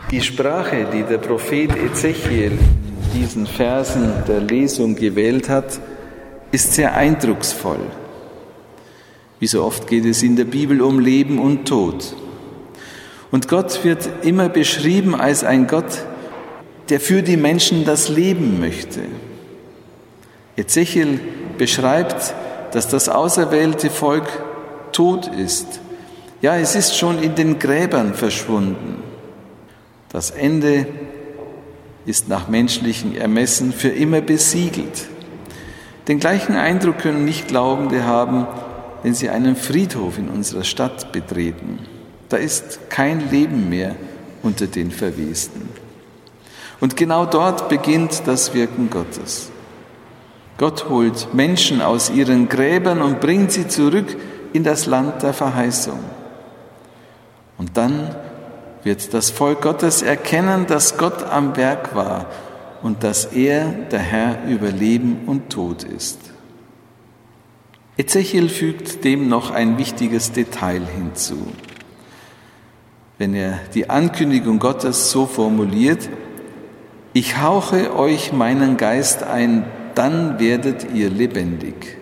Die Sprache, die der Prophet Ezechiel in diesen Versen der Lesung gewählt hat, ist sehr eindrucksvoll. Wie so oft geht es in der Bibel um Leben und Tod. Und Gott wird immer beschrieben als ein Gott, der für die Menschen das Leben möchte. Ezechiel beschreibt, dass das auserwählte Volk tot ist. Ja, es ist schon in den Gräbern verschwunden. Das Ende ist nach menschlichem Ermessen für immer besiegelt. Den gleichen Eindruck können Nichtglaubende haben, wenn sie einen Friedhof in unserer Stadt betreten. Da ist kein Leben mehr unter den Verwesten. Und genau dort beginnt das Wirken Gottes. Gott holt Menschen aus ihren Gräbern und bringt sie zurück in das Land der Verheißung. Und dann wird das Volk Gottes erkennen, dass Gott am Werk war und dass er, der Herr, über Leben und Tod ist. Ezechiel fügt dem noch ein wichtiges Detail hinzu. Wenn er die Ankündigung Gottes so formuliert: Ich hauche euch meinen Geist ein, dann werdet ihr lebendig.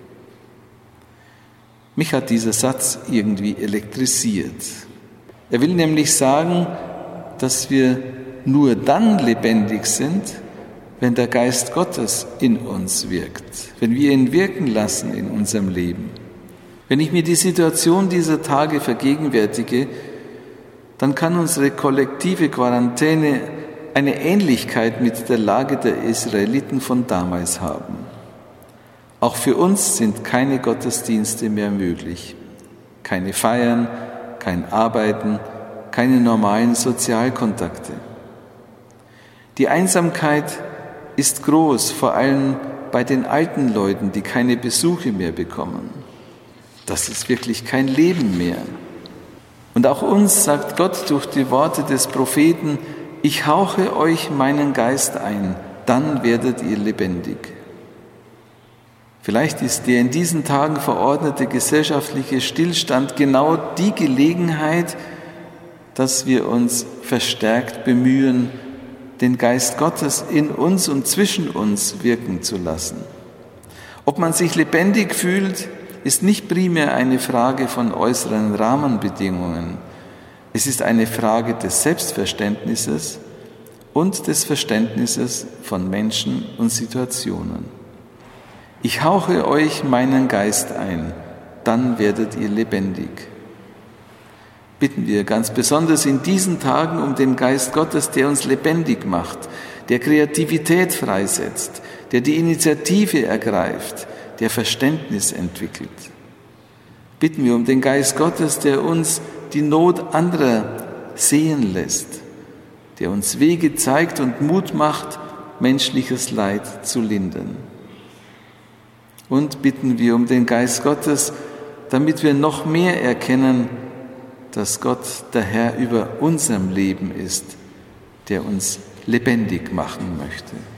Mich hat dieser Satz irgendwie elektrisiert. Er will nämlich sagen, dass wir nur dann lebendig sind, wenn der Geist Gottes in uns wirkt, wenn wir ihn wirken lassen in unserem Leben. Wenn ich mir die Situation dieser Tage vergegenwärtige, dann kann unsere kollektive Quarantäne eine Ähnlichkeit mit der Lage der Israeliten von damals haben. Auch für uns sind keine Gottesdienste mehr möglich, keine Feiern, kein Arbeiten, keine normalen Sozialkontakte. Die Einsamkeit ist groß, vor allem bei den alten Leuten, die keine Besuche mehr bekommen. Das ist wirklich kein Leben mehr. Und auch uns sagt Gott durch die Worte des Propheten: Ich hauche euch meinen Geist ein, dann werdet ihr lebendig. Vielleicht ist der in diesen Tagen verordnete gesellschaftliche Stillstand genau die Gelegenheit, dass wir uns verstärkt bemühen, den Geist Gottes in uns und zwischen uns wirken zu lassen. Ob man sich lebendig fühlt, ist nicht primär eine Frage von äußeren Rahmenbedingungen. Es ist eine Frage des Selbstverständnisses und des Verständnisses von Menschen und Situationen. Ich hauche euch meinen Geist ein, dann werdet ihr lebendig. Bitten wir ganz besonders in diesen Tagen um den Geist Gottes, der uns lebendig macht, der Kreativität freisetzt, der die Initiative ergreift, der Verständnis entwickelt. Bitten wir um den Geist Gottes, der uns die Not anderer sehen lässt, der uns Wege zeigt und Mut macht, menschliches Leid zu lindern. Und bitten wir um den Geist Gottes, damit wir noch mehr erkennen, dass Gott der Herr über unserem Leben ist, der uns lebendig machen möchte.